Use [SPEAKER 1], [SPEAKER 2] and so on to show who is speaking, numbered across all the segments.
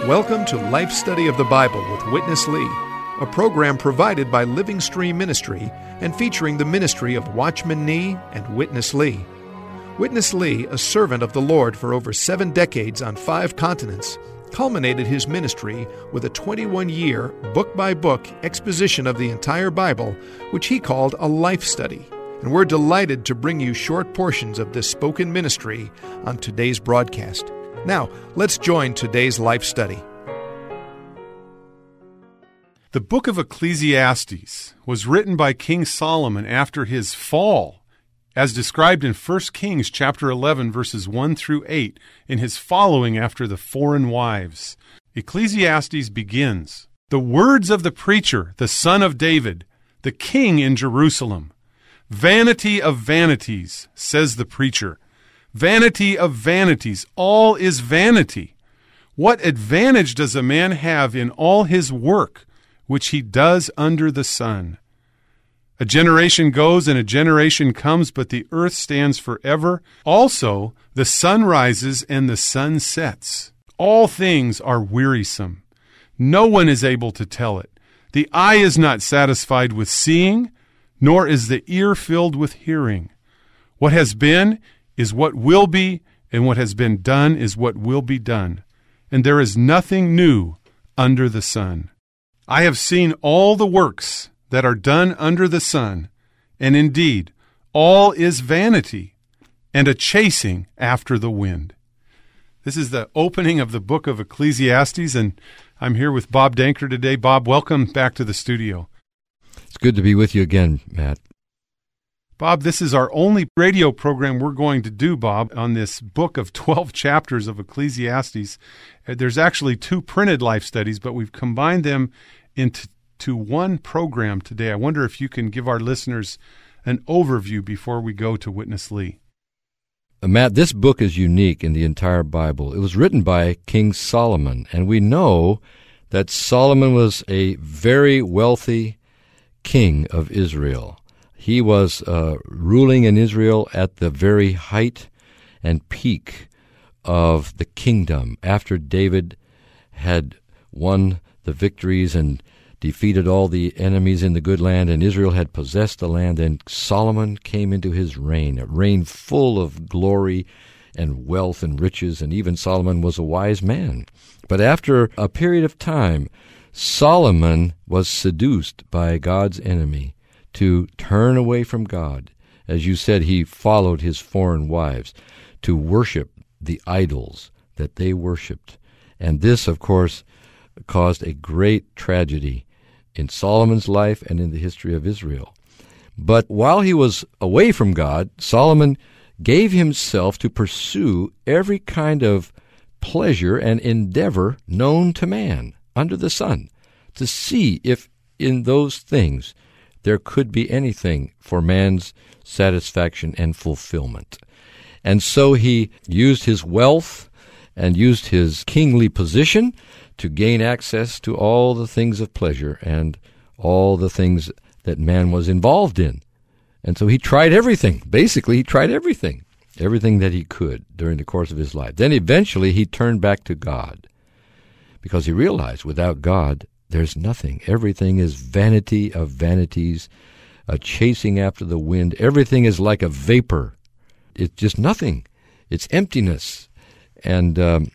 [SPEAKER 1] Welcome to Life Study of the Bible with Witness Lee, a program provided by Living Stream Ministry and featuring the ministry of Watchman Nee and Witness Lee. Witness Lee, a servant of the Lord for over 7 decades on 5 continents, culminated his ministry with a 21-year, book-by-book exposition of the entire Bible, which he called a life study. And we're delighted to bring you short portions of this spoken ministry on today's broadcast. Now, let's join today's life study.
[SPEAKER 2] The book of Ecclesiastes was written by King Solomon after his fall, as described in 1 Kings chapter 11, verses 1 through 8, in his following after the foreign wives. Ecclesiastes begins, "The words of the preacher, the son of David, the king in Jerusalem. Vanity of vanities, says the preacher. Vanity of vanities, all is vanity. What advantage does a man have in all his work, which he does under the sun? A generation goes and a generation comes, but the earth stands forever. Also, the sun rises and the sun sets. All things are wearisome. No one is able to tell it. The eye is not satisfied with seeing, nor is the ear filled with hearing. What has been is what will be, and what has been done is what will be done. And there is nothing new under the sun. I have seen all the works that are done under the sun, and indeed, all is vanity, and a chasing after the wind." This is the opening of the book of Ecclesiastes, and I'm here with Bob Danker today. Bob, welcome back to the studio.
[SPEAKER 3] It's good to be with you again, Matt.
[SPEAKER 2] Bob, this is our only radio program we're going to do, Bob, on this book of 12 chapters of Ecclesiastes. There's actually 2 printed life studies, but we've combined them into one program today. I wonder if you can give our listeners an overview before we go to Witness Lee.
[SPEAKER 3] Matt, this book is unique in the entire Bible. It was written by King Solomon, and we know that Solomon was a very wealthy king of Israel. He was ruling in Israel at the very height and peak of the kingdom after David had won the victories and defeated all the enemies in the good land, and Israel had possessed the land. And Solomon came into his reign, a reign full of glory and wealth and riches, and even Solomon was a wise man. But after a period of time, Solomon was seduced by God's enemy to turn away from God. As you said, he followed his foreign wives to worship the idols that they worshipped. And this, of course, caused a great tragedy in Solomon's life and in the history of Israel. But while he was away from God, Solomon gave himself to pursue every kind of pleasure and endeavor known to man under the sun, to see if in those things there could be anything for man's satisfaction and fulfillment. And so he used his wealth and used his kingly position to gain access to all the things of pleasure and all the things that man was involved in. And so he tried everything. Basically, he tried everything that he could during the course of his life. Then eventually he turned back to God, because he realized without God, there's nothing. Everything is vanity of vanities, a chasing after the wind. Everything is like a vapor. It's just nothing. It's emptiness. And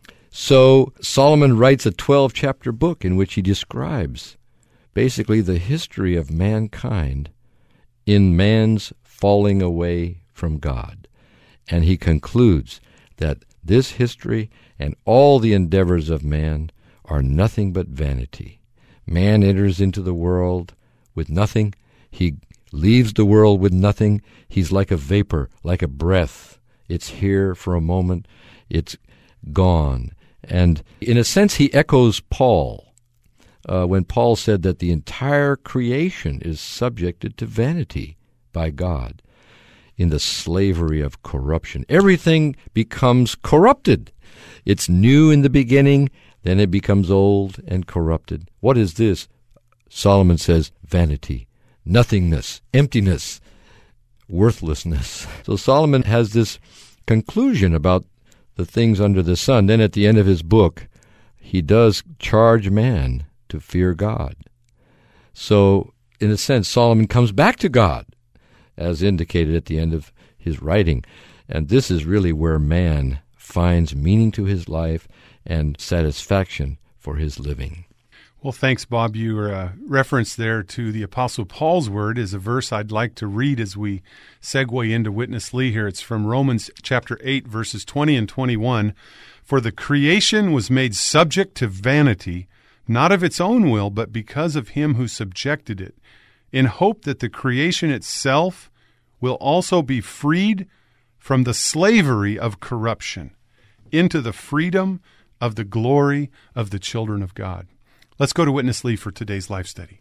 [SPEAKER 3] so Solomon writes a 12-chapter book in which he describes basically the history of mankind in man's falling away from God. And he concludes that this history and all the endeavors of man are nothing but vanity. Man enters into the world with nothing. He leaves the world with nothing. He's like a vapor, like a breath. It's here for a moment. It's gone. And in a sense, he echoes Paul when Paul said that the entire creation is subjected to vanity by God in the slavery of corruption. Everything becomes corrupted. It's new in the beginning, then it becomes old and corrupted. What is this? Solomon says, vanity, nothingness, emptiness, worthlessness. So Solomon has this conclusion about the things under the sun. Then at the end of his book, he does charge man to fear God. So, in a sense, Solomon comes back to God, as indicated at the end of his writing. And this is really where man finds meaning to his life and satisfaction for his living.
[SPEAKER 2] Well, thanks, Bob. Your reference there to the Apostle Paul's word is a verse I'd like to read as we segue into Witness Lee here. It's from Romans chapter 8, verses 20 and 21. For the creation was made subject to vanity, not of its own will, but because of him who subjected it, in hope that the creation itself will also be freed from the slavery of corruption into the freedom of the glory of the children of God. Let's go to Witness Lee for today's life study.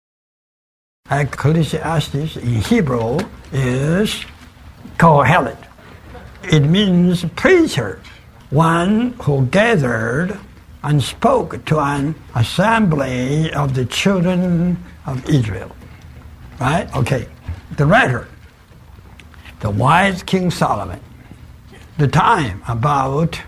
[SPEAKER 4] Ecclesiastes in Hebrew is Kohelet. It means preacher, one who gathered and spoke to an assembly of the children of Israel. Right? Okay. The writer, the wise King Solomon, the time about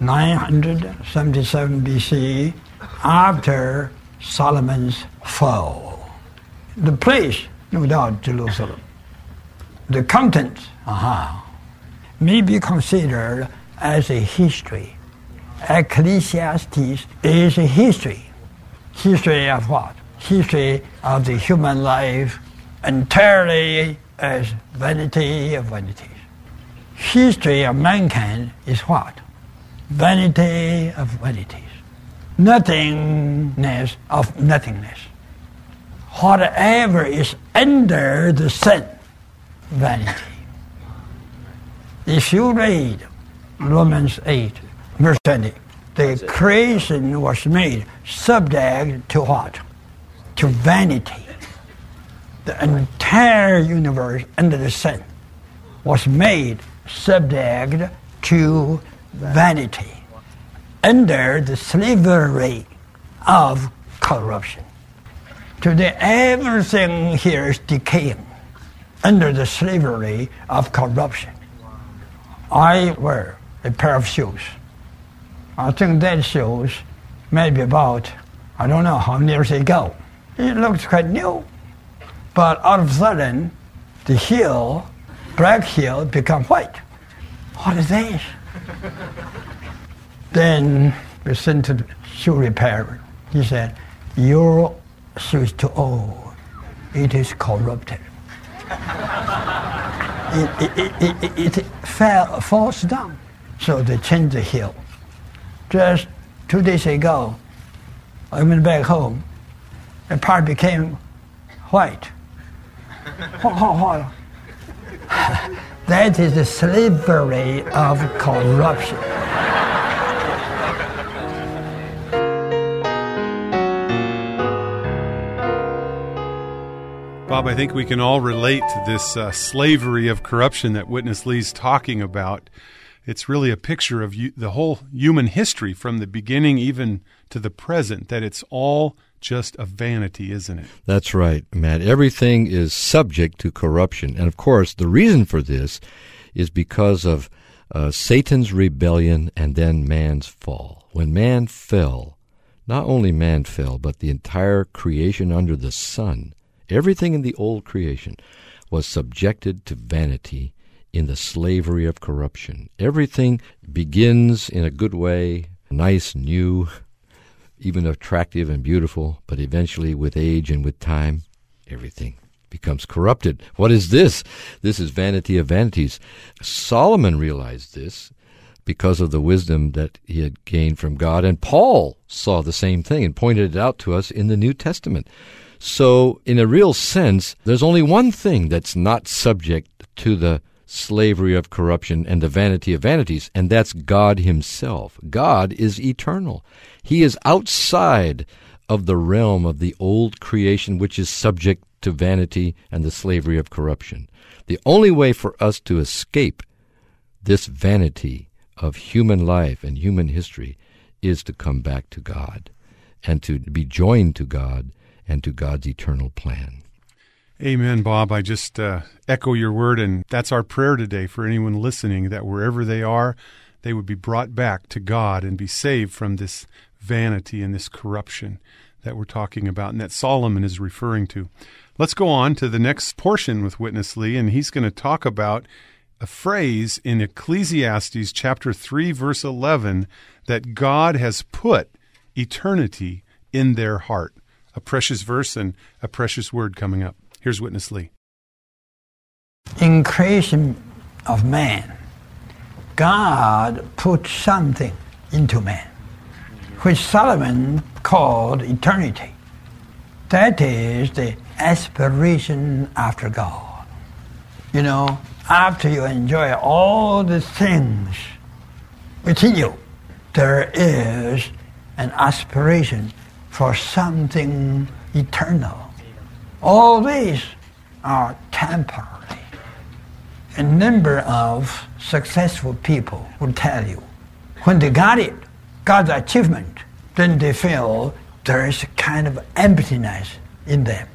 [SPEAKER 4] 977 BC, after Solomon's fall. The place, no doubt, Jerusalem. The content, may be considered as a history. Ecclesiastes is a history. History of what? History of the human life entirely as vanity of vanities. History of mankind is what? Vanity of vanities. Nothingness of nothingness. Whatever is under the sun, vanity. If you read Romans 8, verse 20, the creation was made subject to what? To vanity. The entire universe under the sun was made subject to vanity, under the slavery of corruption. Today, everything here is decaying under the slavery of corruption. I wear a pair of shoes. I think that shoes maybe about, I don't know how many years ago. It looks quite new. But all of a sudden, the heel, black heel, become white. What is this? Then we sent to the shoe repairer. He said, your shoe is too old. It is corrupted. It falls down. So they changed the heel. Just 2 days ago, I went back home. The part became white. That is the slavery of corruption.
[SPEAKER 2] Bob, I think we can all relate to this slavery of corruption that Witness Lee's talking about. It's really a picture of the whole human history from the beginning even to the present, that it's all just a vanity, isn't it?
[SPEAKER 3] That's right, Matt. Everything is subject to corruption. And of course, the reason for this is because of Satan's rebellion and then man's fall. When man fell, not only man fell, but the entire creation under the sun, everything in the old creation was subjected to vanity in the slavery of corruption. Everything begins in a good way, nice, new, even attractive and beautiful, but eventually with age and with time, everything becomes corrupted. What is this? This is vanity of vanities. Solomon realized this because of the wisdom that he had gained from God, and Paul saw the same thing and pointed it out to us in the New Testament. So, in a real sense, there's only one thing that's not subject to the slavery of corruption and the vanity of vanities, and that's God himself. God is eternal. He is outside of the realm of the old creation, which is subject to vanity and the slavery of corruption. The only way for us to escape this vanity of human life and human history is to come back to God and to be joined to God and to God's eternal plan.
[SPEAKER 2] Amen, Bob. I just echo your word, and that's our prayer today for anyone listening, that wherever they are, they would be brought back to God and be saved from this vanity and this corruption that we're talking about and that Solomon is referring to. Let's go on to the next portion with Witness Lee, and he's going to talk about a phrase in Ecclesiastes chapter 3, verse 11, that God has put eternity in their heart. A precious verse and a precious word coming up. Here's Witness Lee.
[SPEAKER 4] In creation of man, God put something into man, which Solomon called eternity. That is the aspiration after God. You know, after you enjoy all the things within you, there is an aspiration for something eternal. All these are temporary. A number of successful people will tell you, when they got it, got the achievement, then they feel there is a kind of emptiness in them,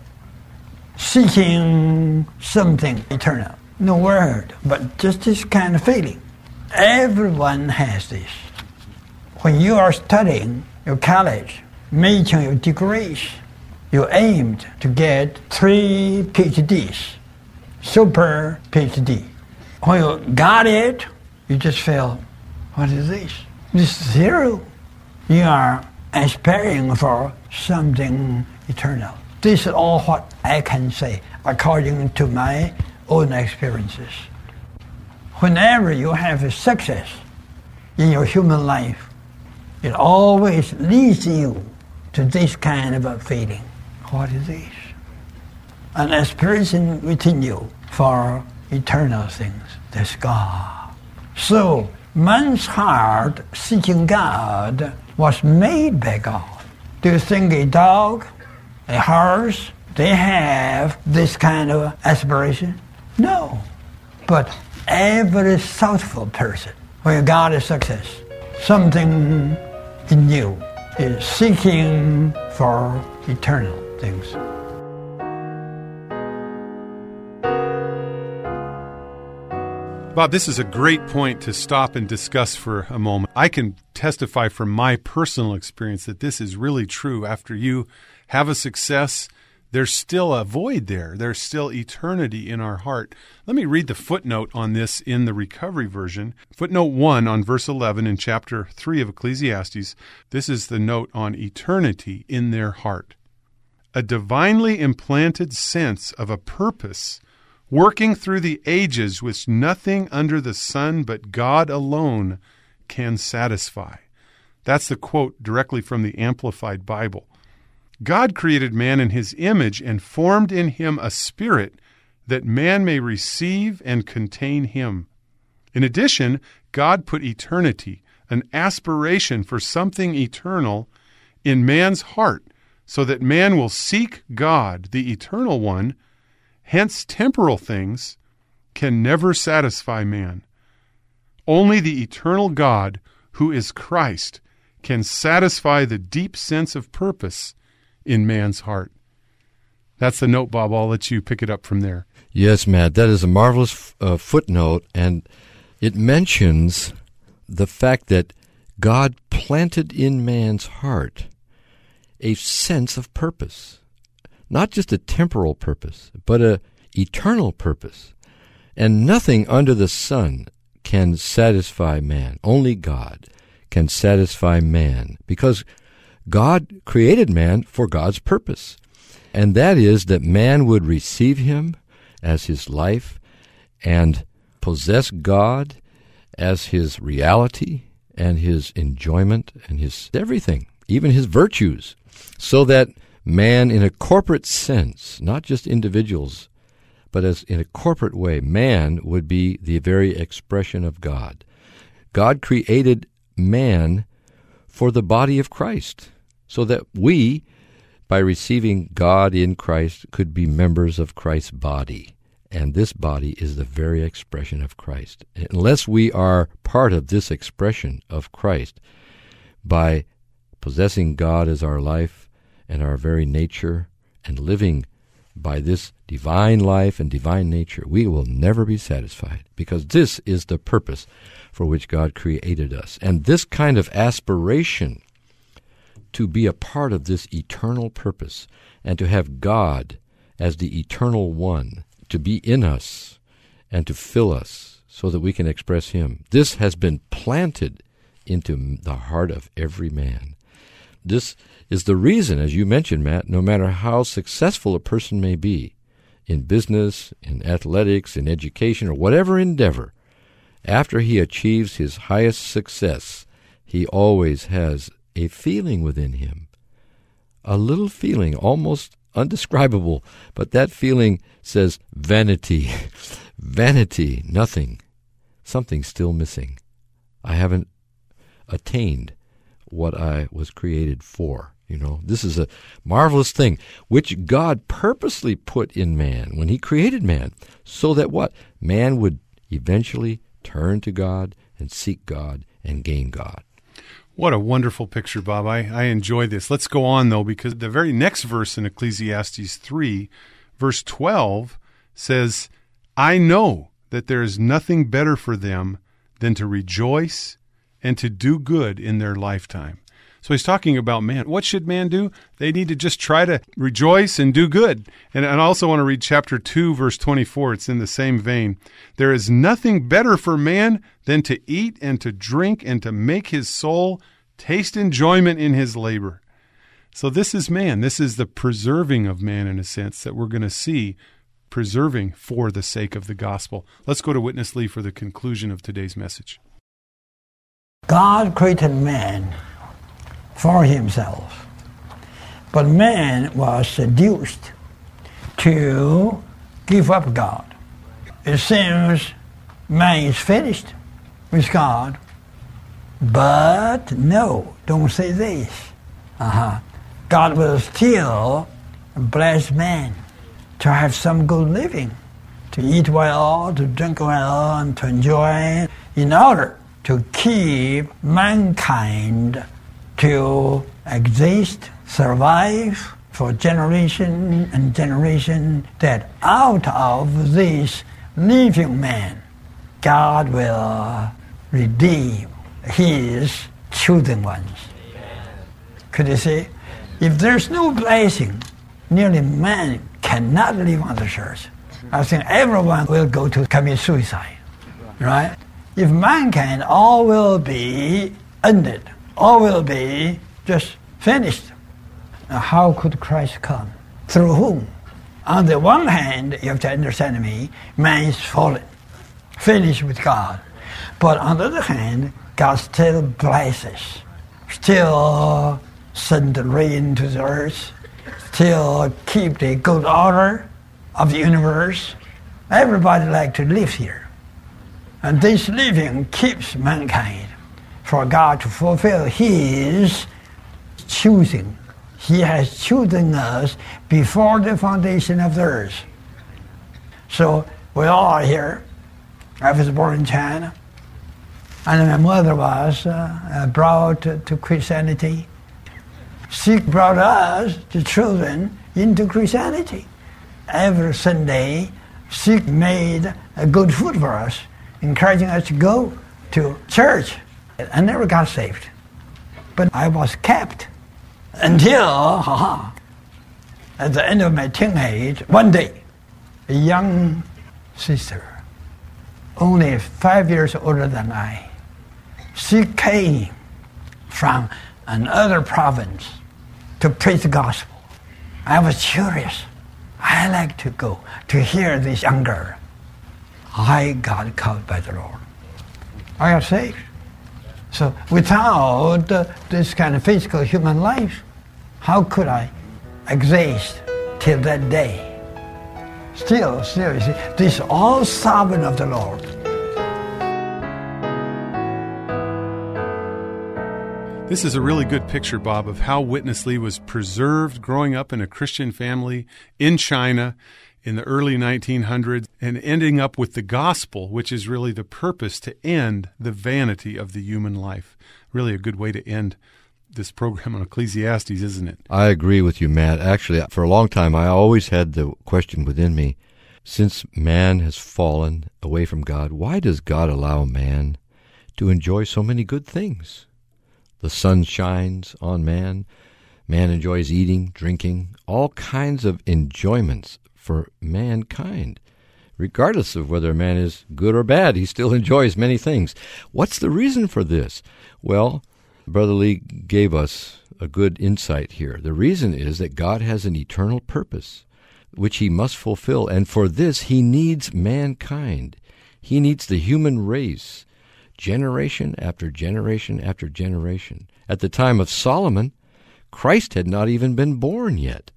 [SPEAKER 4] seeking something eternal. No word, but just this kind of feeling. Everyone has this. When you are studying your college, making your degrees, you aimed to get 3 PhDs, super PhD. When you got it, you just feel, what is this? This is 0. You are aspiring for something eternal. This is all what I can say according to my own experiences. Whenever you have a success in your human life, it always leads you to this kind of a feeling. What is this? An aspiration within you for eternal things. That's God. So, man's heart seeking God was made by God. Do you think a dog, a horse, they have this kind of aspiration? No. But every thoughtful person, when God is success, something in you is seeking for eternal things.
[SPEAKER 2] Bob, this is a great point to stop and discuss for a moment. I can testify from my personal experience that this is really true. After you have a success, there's still a void there. There's still eternity in our heart. Let me read the footnote on this in the Recovery Version. Footnote 1 on verse 11 in chapter 3 of Ecclesiastes. This is the note on eternity in their heart. A divinely implanted sense of a purpose working through the ages which nothing under the sun but God alone can satisfy. That's the quote directly from the Amplified Bible. God created man in his image and formed in him a spirit that man may receive and contain him. In addition, God put eternity, an aspiration for something eternal, in man's heart, so that man will seek God, the eternal one. Hence, temporal things can never satisfy man. Only the eternal God, who is Christ, can satisfy the deep sense of purpose in man's heart. That's the note, Bob. I'll let you pick it up from there.
[SPEAKER 3] Yes, Matt, that is a marvelous footnote, and it mentions the fact that God planted in man's heart a sense of purpose. Not just a temporal purpose, but an eternal purpose. And nothing under the sun can satisfy man. Only God can satisfy man, because God created man for God's purpose. And that is that man would receive him as his life and possess God as his reality and his enjoyment and his everything, even his virtues, so that man, in a corporate sense, not just individuals, but as in a corporate way, man would be the very expression of God. God created man for the body of Christ, so that we, by receiving God in Christ, could be members of Christ's body. And this body is the very expression of Christ. Unless we are part of this expression of Christ, by possessing God as our life and our very nature, and living by this divine life and divine nature, we will never be satisfied, because this is the purpose for which God created us. And this kind of aspiration to be a part of this eternal purpose and to have God as the eternal one to be in us and to fill us so that we can express Him, this has been planted into the heart of every man. This is the reason, as you mentioned, Matt, no matter how successful a person may be in business, in athletics, in education, or whatever endeavor, after he achieves his highest success, he always has a feeling within him, a little feeling, almost undescribable, but that feeling says vanity, vanity, nothing, something still missing. I haven't attained what I was created for. This is a marvelous thing, which God purposely put in man when He created man, so that what? Man would eventually turn to God and seek God and gain God.
[SPEAKER 2] What a wonderful picture, Bob. I enjoy this. Let's go on, though, because the very next verse in Ecclesiastes 3, verse 12, says, I know that there is nothing better for them than to rejoice and to do good in their lifetime. So he's talking about man. What should man do? They need to just try to rejoice and do good. And I also want to read chapter 2, verse 24. It's in the same vein. There is nothing better for man than to eat and to drink and to make his soul taste enjoyment in his labor. So this is man. This is the preserving of man, in a sense, that we're going to see preserving for the sake of the gospel. Let's go to Witness Lee for the conclusion of today's message.
[SPEAKER 4] God created man for Himself, but man was seduced to give up God. It seems man is finished with God, but no, don't say this. God will still bless man to have some good living, to eat well, to drink well, and to enjoy, in order to keep mankind to exist, survive for generation and generation, that out of this living man, God will redeem His chosen ones. Could you see? If there's no blessing, nearly man cannot live on the earth. I think everyone will go to commit suicide, right? If mankind, all will be ended. All will be just finished. Now, how could Christ come? Through whom? On the one hand, you have to understand me, man is fallen, finished with God. But on the other hand, God still blesses, still send the rain to the earth, still keep the good order of the universe. Everybody like to live here. And this living keeps mankind for God to fulfill His choosing. He has chosen us before the foundation of the earth. So we all are here. I was born in China, and my mother was brought to Christianity. She brought us, the children, into Christianity. Every Sunday, she made a good food for us, encouraging us to go to church. I never got saved, but I was kept until, at the end of my teenage, one day, a young sister, only 5 years older than I, she came from another province to preach the gospel. I was curious. I like to go to hear this young girl. I got called by the Lord. I got saved. So without this kind of physical human life, how could I exist till that day? Still, you see, this is all sovereign of the Lord.
[SPEAKER 2] This is a really good picture, Bob, of how Witness Lee was preserved growing up in a Christian family in China in the early 1900s and ending up with the gospel, which is really the purpose to end the vanity of the human life. Really a good way to end this program on Ecclesiastes, isn't it?
[SPEAKER 3] I agree with you, Matt. Actually, for a long time, I always had the question within me, since man has fallen away from God, why does God allow man to enjoy so many good things? The sun shines on man. Man enjoys eating, drinking, all kinds of enjoyments for mankind. Regardless of whether a man is good or bad, he still enjoys many things. What's the reason for this? Well, Brother Lee gave us a good insight here. The reason is that God has an eternal purpose, which he must fulfill, and for this he needs mankind. He needs the human race, generation after generation after generation. At the time of Solomon, Christ had not even been born yet.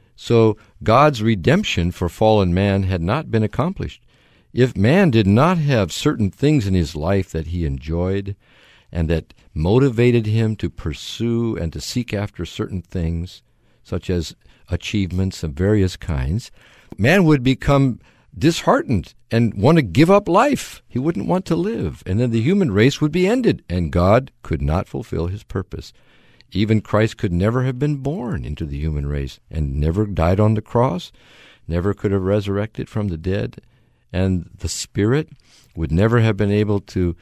[SPEAKER 3] So God's redemption for fallen man had not been accomplished. If man did not have certain things in his life that he enjoyed and that motivated him to pursue and to seek after certain things, such as achievements of various kinds, man would become disheartened and want to give up life. He wouldn't want to live. And then the human race would be ended, and God could not fulfill his purpose. Even Christ could never have been born into the human race and never died on the cross, never could have resurrected from the dead, and the Spirit would never have been able to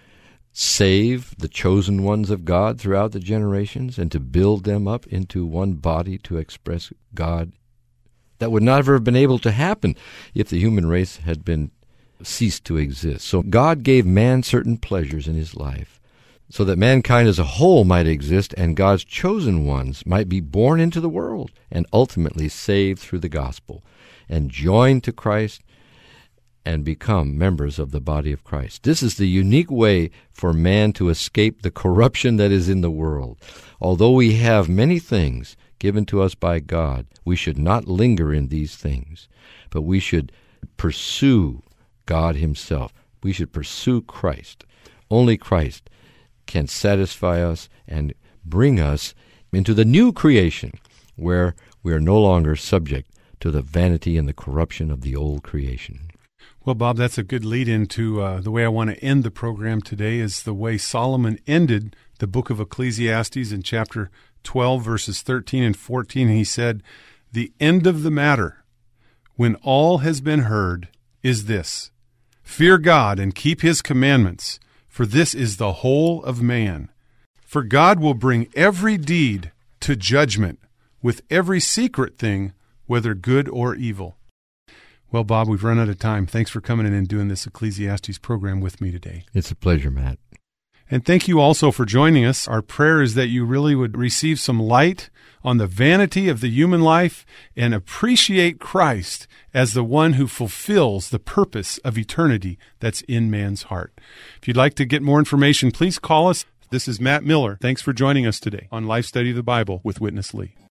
[SPEAKER 3] save the chosen ones of God throughout the generations and to build them up into one body to express God. That would never have been able to happen if the human race had been ceased to exist. So God gave man certain pleasures in his life, so that mankind as a whole might exist and God's chosen ones might be born into the world and ultimately saved through the gospel and joined to Christ and become members of the body of Christ. This is the unique way for man to escape the corruption that is in the world. Although we have many things given to us by God, we should not linger in these things, but we should pursue God himself. We should pursue Christ. Only Christ can satisfy us and bring us into the new creation where we are no longer subject to the vanity and the corruption of the old creation.
[SPEAKER 2] Well, Bob, that's a good lead into the way I want to end the program today is the way Solomon ended the book of Ecclesiastes in chapter 12, verses 13 and 14. He said, "The end of the matter, when all has been heard, is this: fear God and keep his commandments, for this is the whole of man. For God will bring every deed to judgment with every secret thing, whether good or evil." Well, Bob, we've run out of time. Thanks for coming in and doing this Ecclesiastes program with me today.
[SPEAKER 3] It's a pleasure, Matt.
[SPEAKER 2] And thank you also for joining us. Our prayer is that you really would receive some light on the vanity of the human life and appreciate Christ as the one who fulfills the purpose of eternity that's in man's heart. If you'd like to get more information, please call us. This is Matt Miller. Thanks for joining us today on Life Study of the Bible with Witness Lee.